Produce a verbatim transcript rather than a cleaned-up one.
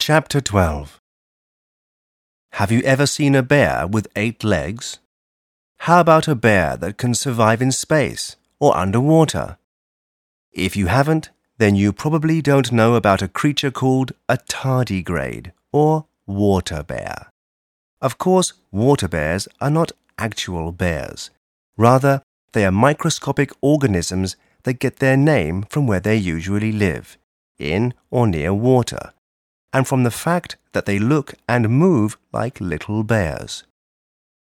Chapter twelve. Have you ever seen a bear with eight legs? How about a bear that can survive in space or underwater? If you haven't, then you probably don't know about a creature called a tardigrade or water bear. Of course, water bears are not actual bears. Rather, they are microscopic organisms that get their name from where they usually live, in or near water, and from the fact that they look and move like little bears.